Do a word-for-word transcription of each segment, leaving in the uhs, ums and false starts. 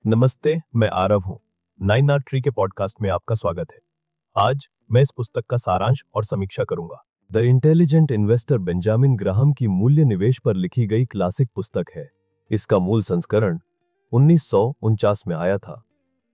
नमस्ते, मैं आरव हूँ। नाइन आर ट्री के पॉडकास्ट में आपका स्वागत है। आज मैं इस पुस्तक का सारांश और समीक्षा करूंगा। The intelligent investor Benjamin Graham की मूल्य निवेश पर लिखी गई क्लासिक पुस्तक है। इसका मूल संस्करण उन्नीस सौ उनचास में आया था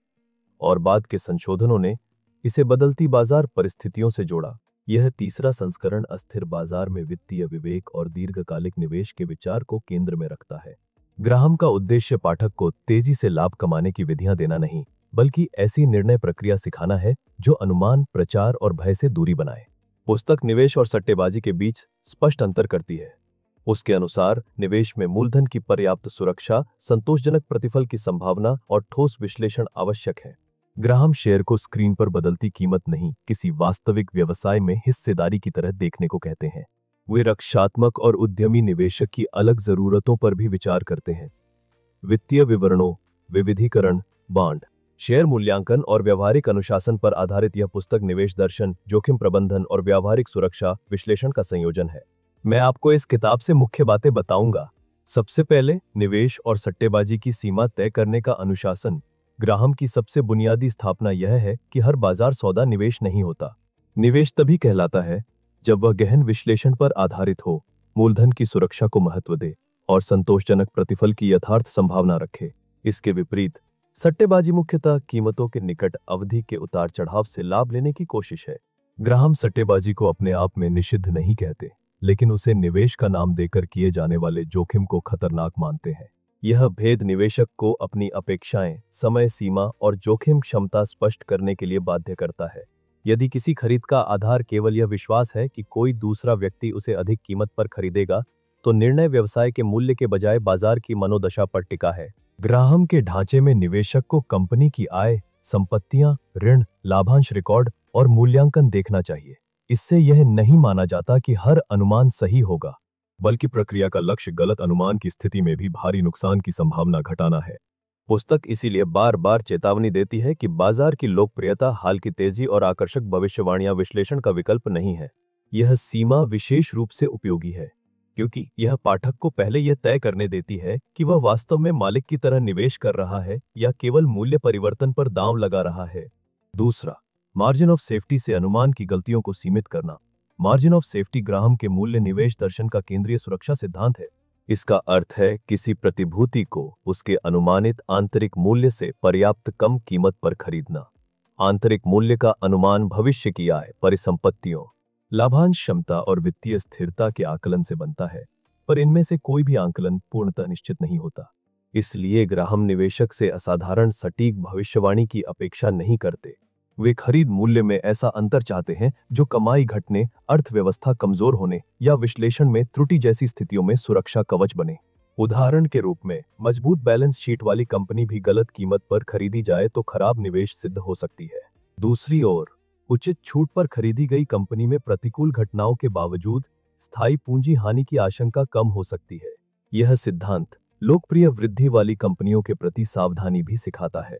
और बाद के संशोधनों ने इसे बदलती बाजार परिस्थितियों से जोड़ा। यह तीसरा संस्करण अस्थिर बाजार में वित्तीय विवेक और दीर्घकालिक निवेश के विचार को केंद्र में रखता है। ग्राहम का उद्देश्य पाठक को तेजी से लाभ कमाने की विधियां देना नहीं, बल्कि ऐसी निर्णय प्रक्रिया सिखाना है जो अनुमान, प्रचार और भय से दूरी बनाए। पुस्तक निवेश और सट्टेबाजी के बीच स्पष्ट अंतर करती है। उसके अनुसार निवेश में मूलधन की पर्याप्त सुरक्षा, संतोषजनक प्रतिफल की संभावना और ठोस विश्लेषण आवश्यक है। ग्राहम शेयर को स्क्रीन पर बदलती कीमत नहीं, किसी वास्तविक व्यवसाय में हिस्सेदारी की तरह देखने को कहते हैं। वे रक्षात्मक और उद्यमी निवेशक की अलग जरूरतों पर भी विचार करते हैं। वित्तीय विवरणों, विविधीकरण, बॉन्ड, शेयर मूल्यांकन और व्यावहारिक अनुशासन पर आधारित यह पुस्तक निवेश दर्शन, जोखिम प्रबंधन और व्यावहारिक सुरक्षा विश्लेषण का संयोजन है। मैं आपको इस किताब से मुख्य बातें बताऊंगा। सबसे पहले, निवेश और सट्टेबाजी की सीमा तय करने का अनुशासन। ग्राहम की सबसे बुनियादी स्थापना यह है कि हर बाजार सौदा निवेश नहीं होता। निवेश तभी कहलाता है जब वह गहन विश्लेषण पर आधारित हो, मूलधन की सुरक्षा को महत्व दे और संतोषजनक प्रतिफल की यथार्थ संभावना रखे। इसके विपरीत, सट्टेबाजी मुख्यतः कीमतों के निकट अवधि के उतार चढ़ाव से लाभ लेने की कोशिश है। ग्राहम सट्टेबाजी को अपने आप में निषिद्ध नहीं कहते, लेकिन उसे निवेश का नाम देकर किए जाने वाले जोखिम को खतरनाक मानते हैं। यह भेद निवेशक को अपनी अपेक्षाएं, समय सीमा और जोखिम क्षमता स्पष्ट करने के लिए बाध्य करता है। यदि किसी खरीद का आधार केवल यह विश्वास है कि कोई दूसरा व्यक्ति उसे अधिक कीमत पर खरीदेगा, तो निर्णय व्यवसाय के मूल्य के बजाय बाजार की मनोदशा पर टिका है। ग्राहम के ढांचे में निवेशक को कंपनी की आय, संपत्तियां, ऋण, लाभांश रिकॉर्ड और मूल्यांकन देखना चाहिए। इससे यह नहीं माना जाता कि हर अनुमान सही होगा, बल्कि प्रक्रिया का लक्ष्य गलत अनुमान की स्थिति में भी भारी नुकसान की संभावना घटाना है। पुस्तक इसीलिए बार बार चेतावनी देती है कि बाजार की लोकप्रियता, हाल की तेजी और आकर्षक भविष्यवाणियां विश्लेषण का विकल्प नहीं है। यह सीमा विशेष रूप से उपयोगी है क्योंकि यह पाठक को पहले यह तय करने देती है कि वह वास्तव में मालिक की तरह निवेश कर रहा है या केवल मूल्य परिवर्तन पर दांव लगा रहा है। दूसरा, मार्जिन ऑफ सेफ्टी से अनुमान की गलतियों को सीमित करना। मार्जिन ऑफ सेफ्टी ग्राहम के मूल्य निवेश दर्शन का केंद्रीय सुरक्षा सिद्धांत है। इसका अर्थ है किसी प्रतिभूति को उसके अनुमानित आंतरिक मूल्य से पर्याप्त कम कीमत पर खरीदना। आंतरिक मूल्य का अनुमान भविष्य की आय, परिसंपत्तियों, लाभांश क्षमता और वित्तीय स्थिरता के आकलन से बनता है, पर इनमें से कोई भी आकलन पूर्णतः निश्चित नहीं होता। इसलिए ग्राहम निवेशक से असाधारण सटीक भविष्यवाणी की अपेक्षा नहीं करते। वे खरीद मूल्य में ऐसा अंतर चाहते हैं जो कमाई घटने, अर्थव्यवस्था कमजोर होने या विश्लेषण में त्रुटि जैसी स्थितियों में सुरक्षा कवच बने। उदाहरण के रूप में, मजबूत बैलेंस शीट वाली कंपनी भी गलत कीमत पर खरीदी जाए तो खराब निवेश सिद्ध हो सकती है। दूसरी ओर, उचित छूट पर खरीदी गई कंपनी में प्रतिकूल घटनाओं के बावजूद स्थायी पूंजी हानि की आशंका कम हो सकती है। यह सिद्धांत लोकप्रिय वृद्धि वाली कंपनियों के प्रति सावधानी भी सिखाता है।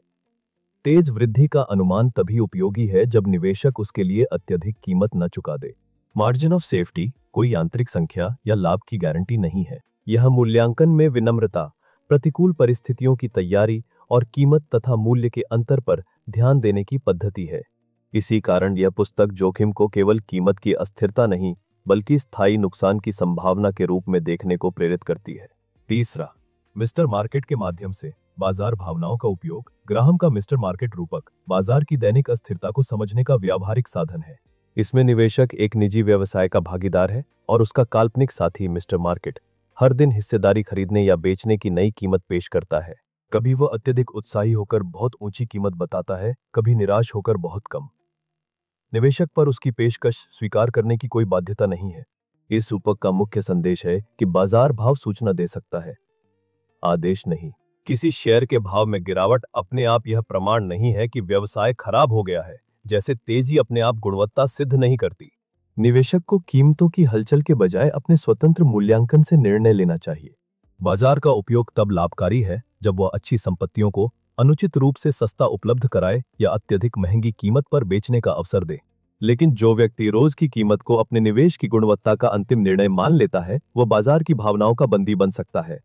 तेज वृद्धि का अनुमान तभी उपयोगी है जब निवेशक उसके लिए अत्यधिक कीमत न चुका दे। मार्जिन ऑफ सेफ्टी कोई आंतरिक संख्या या लाभ की गारंटी नहीं है। यह मूल्यांकन में विनम्रता, प्रतिकूल परिस्थितियों की तैयारी और कीमत तथा मूल्य के अंतर पर ध्यान देने की पद्धति है। इसी कारण यह पुस्तक जोखिम को केवल कीमत की अस्थिरता नहीं, बल्कि स्थायी नुकसान की संभावना के रूप में देखने को प्रेरित करती है। तीसरा, मिस्टर मार्केट के माध्यम से बाजार भावनाओं का उपयोग। ग्राहम का मिस्टर मार्केट रूपक बाजार की दैनिक अस्थिरता को समझने का व्यावहारिक साधन है। इसमें निवेशक एक निजी व्यवसाय का भागीदार है और उसका काल्पनिक साथी मिस्टर मार्केट हर दिन हिस्सेदारी खरीदने या बेचने की नई कीमत पेश करता है। कभी वह अत्यधिक उत्साही होकर बहुत ऊंची कीमत बताता है, कभी निराश होकर बहुत कम। निवेशक पर उसकी पेशकश स्वीकार करने की कोई बाध्यता नहीं है। इस रूपक का मुख्य संदेश है कि बाजार भाव सूचना दे सकता है, आदेश नहीं। किसी शेयर के भाव में गिरावट अपने आप यह प्रमाण नहीं है कि व्यवसाय खराब हो गया है, जैसे तेजी अपने आप गुणवत्ता सिद्ध नहीं करती। निवेशक को कीमतों की हलचल के बजाय अपने स्वतंत्र मूल्यांकन से निर्णय लेना चाहिए। बाजार का उपयोग तब लाभकारी है जब वह अच्छी संपत्तियों को अनुचित रूप से सस्ता उपलब्ध कराए या अत्यधिक महंगी कीमत पर बेचने का अवसर दे। लेकिन जो व्यक्ति रोज की कीमत को अपने निवेश की गुणवत्ता का अंतिम निर्णय मान लेता है, वह बाजार की भावनाओं का बंदी बन सकता है।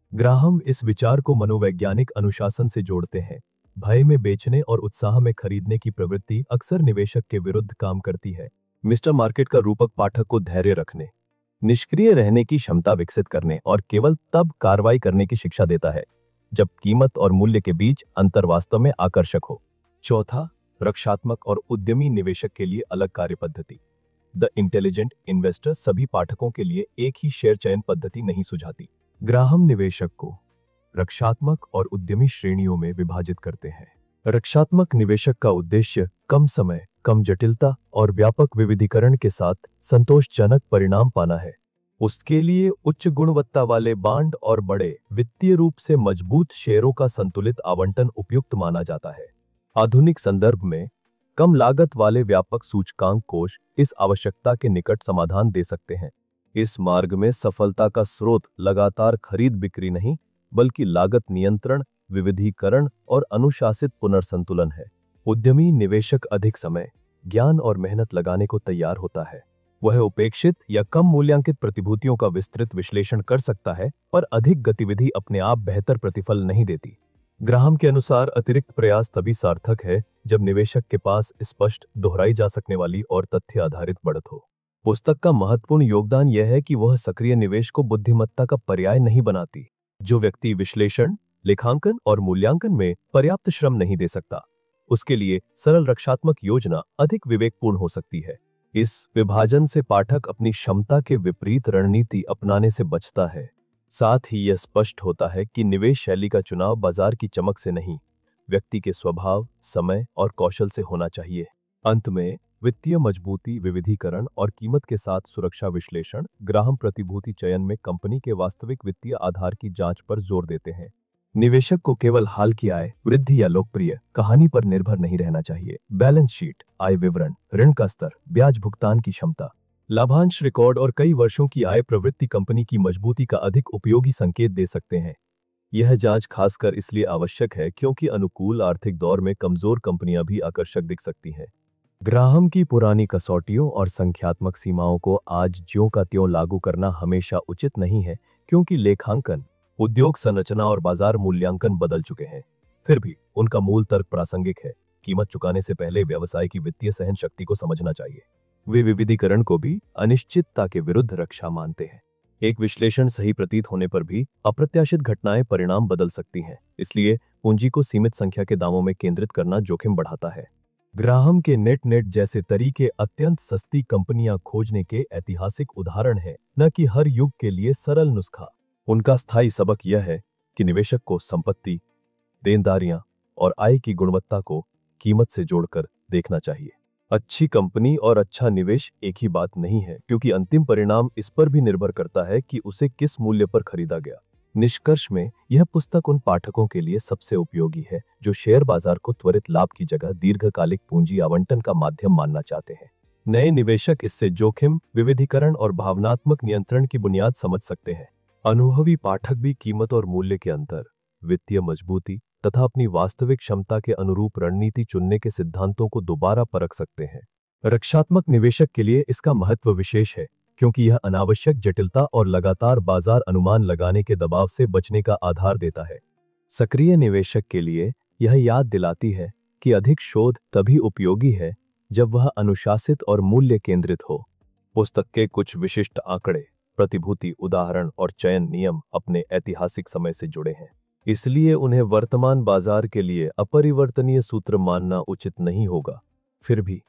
ग्राहम इस विचार को मनोवैज्ञानिक अनुशासन से जोड़ते हैं। भय में बेचने और उत्साह में खरीदने की प्रवृत्ति अक्सर निवेशक के विरुद्ध काम करती है। मिस्टर मार्केट का रूपक पाठक को धैर्य रखने, निष्क्रिय रहने की क्षमता विकसित करने और केवल तब कार्रवाई करने की शिक्षा देता है जब कीमत और मूल्य के बीच अंतर वास्तव में आकर्षक हो। चौथा, रक्षात्मक और उद्यमी निवेशक के लिए अलग कार्य पद्धति। द इंटेलिजेंट इन्वेस्टर सभी पाठकों के लिए एक ही शेयर चयन पद्धति नहीं सुझाती। ग्राहम निवेशक को रक्षात्मक और उद्यमी श्रेणियों में विभाजित करते हैं। रक्षात्मक निवेशक का उद्देश्य कम समय, कम जटिलता और व्यापक विविधीकरण के साथ संतोषजनक परिणाम पाना है। उसके लिए उच्च गुणवत्ता वाले बांड और बड़े वित्तीय रूप से मजबूत शेयरों का संतुलित आवंटन उपयुक्त माना जाता है। आधुनिक संदर्भ में कम लागत वाले व्यापक सूचकांक कोष इस आवश्यकता के निकट समाधान दे सकते हैं। इस मार्ग में सफलता का स्रोत लगातार खरीद बिक्री नहीं, बल्कि लागत नियंत्रण, विविधीकरण और अनुशासित पुनर्संतुलन है। उद्यमी निवेशक अधिक समय, ज्ञान और मेहनत लगाने को तैयार होता है। वह उपेक्षित या कम मूल्यांकित प्रतिभूतियों का विस्तृत विश्लेषण कर सकता है, पर अधिक गतिविधि अपने आप बेहतर प्रतिफल नहीं देती। ग्राहम के अनुसार अतिरिक्त प्रयास तभी सार्थक है जब निवेशक के पास स्पष्ट, दोहराई जा सकने वाली और तथ्य आधारित बढ़त हो। पुस्तक का महत्वपूर्ण योगदान यह है कि वह सक्रिय निवेश को बुद्धिमत्ता का पर्याय नहीं बनाती। जो व्यक्ति विश्लेषण, लेखांकन और मूल्यांकन में पर्याप्त श्रम नहीं दे सकता, उसके लिए सरल रक्षात्मक योजना अधिक विवेकपूर्ण हो सकती है। इस विभाजन से पाठक अपनी क्षमता के विपरीत रणनीति अपनाने से बचता है। साथ ही यह स्पष्ट होता है कि निवेश शैली का चुनाव बाजार की चमक से नहीं, व्यक्ति के स्वभाव, समय और कौशल से होना चाहिए। अंत में वित्तीय मजबूती, विविधीकरण और कीमत के साथ सुरक्षा विश्लेषण ग्राहम प्रतिभूति चयन में कंपनी के वास्तविक वित्तीय आधार की जांच पर जोर देते हैं। निवेशक को केवल हाल की आय, वृद्धि या लोकप्रिय कहानी पर निर्भर नहीं रहना चाहिए। बैलेंस शीट, आय विवरण, ऋण का स्तर, ब्याज भुगतान की क्षमता, लाभांश रिकॉर्ड और कई वर्षों की आय प्रवृत्ति कंपनी की मजबूती का अधिक उपयोगी संकेत दे सकते हैं। यह जांच खासकर इसलिए आवश्यक है क्योंकि अनुकूल आर्थिक दौर में कमजोर कंपनियां भी आकर्षक दिख सकती हैं। ग्राहम की पुरानी कसौटियों और संख्यात्मक सीमाओं को आज ज्यों का त्यों लागू करना हमेशा उचित नहीं है, क्योंकि लेखांकन, उद्योग संरचना और बाजार मूल्यांकन बदल चुके हैं। फिर भी उनका मूल तर्क प्रासंगिक है। कीमत चुकाने से पहले व्यवसाय की वित्तीय सहन शक्ति को समझना चाहिए। वे विविधीकरण को भी अनिश्चितता के विरुद्ध रक्षा मानते हैं। एक विश्लेषण सही प्रतीत होने पर भी अप्रत्याशित घटनाएं परिणाम बदल सकती हैं, इसलिए पूंजी को सीमित संख्या के दामों में केंद्रित करना जोखिम बढ़ाता है। ग्राहम के नेट नेट जैसे तरीके अत्यंत सस्ती कंपनियां खोजने के ऐतिहासिक उदाहरण हैं, न कि हर युग के लिए सरल नुस्खा। उनका स्थायी सबक यह है कि निवेशक को संपत्ति, देनदारियां और आय की गुणवत्ता को कीमत से जोड़कर देखना चाहिए। अच्छी कंपनी और अच्छा निवेश एक ही बात नहीं है, क्योंकि अंतिम परिणाम इस पर भी निर्भर करता है कि उसे किस मूल्य पर खरीदा गया। निष्कर्ष में यह पुस्तक उन पाठकों के लिए सबसे उपयोगी है जो शेयर बाजार को त्वरित लाभ की जगह दीर्घकालिक पूंजी आवंटन का माध्यम मानना चाहते हैं। नए निवेशक इससे जोखिम, विविधीकरण और भावनात्मक नियंत्रण की बुनियाद समझ सकते हैं। अनुभवी पाठक भी कीमत और मूल्य के अंतर, वित्तीय मजबूती तथा अपनी वास्तविक क्षमता के अनुरूप रणनीति चुनने के सिद्धांतों को दोबारा परख सकते हैं। रक्षात्मक निवेशक के लिए इसका महत्व विशेष है, क्योंकि यह अनावश्यक जटिलता और लगातार बाजार अनुमान लगाने के दबाव से बचने का आधार देता है। सक्रिय निवेशक के लिए यह याद दिलाती है कि अधिक शोध तभी उपयोगी है जब वह अनुशासित और मूल्य केंद्रित हो। पुस्तक के कुछ विशिष्ट आंकड़े, प्रतिभूति उदाहरण और चयन नियम अपने ऐतिहासिक समय से जुड़े हैं, इसलिए उन्हें वर्तमान बाजार के लिए अपरिवर्तनीय सूत्र मानना उचित नहीं होगा। फिर भी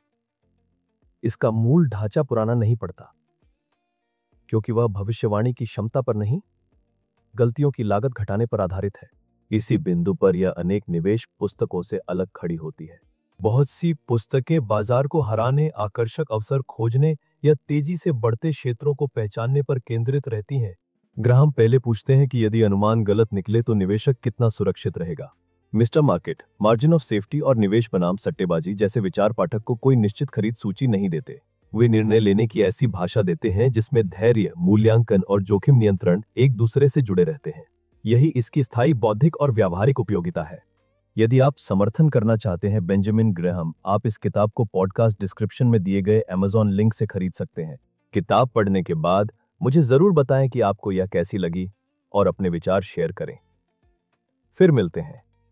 इसका मूल ढांचा पुराना नहीं पड़ता, क्योंकि वह भविष्यवाणी की क्षमता पर नहीं, गलतियों की लागत घटाने पर आधारित है। इसी बिंदु पर यह अनेक निवेश पुस्तकों से अलग खड़ी होती है। बहुत सी पुस्तकें बाजार को हराने, आकर्षक अवसर खोजने या तेजी से बढ़ते क्षेत्रों को पहचानने पर केंद्रित रहती हैं। ग्राहम पहले पूछते हैं कि यदि अनुमान गलत निकले तो निवेशक कितना सुरक्षित रहेगा। Mister market, margin of safety और निवेश बनाम सट्टेबाजी जैसे विचार पाठक को कोई निश्चित खरीद सूची नहीं देते। वे निर्णय लेने की ऐसी भाषा देते हैं जिसमें धैर्य, मूल्यांकन और जोखिम नियंत्रण एक दूसरे से जुड़े रहते हैं। यही इसकी स्थायी बौद्धिक और व्यावहारिक उपयोगिता है। यदि आप समर्थन करना चाहते हैं बेंजामिन ग्राहम, आप इस किताब को पॉडकास्ट डिस्क्रिप्शन में दिए गए अमेज़न लिंक से खरीद सकते हैं। किताब पढ़ने के बाद मुझे जरूर बताएं कि आपको यह कैसी लगी। और अपने विचार शेयर करें। फिर मिलते हैं।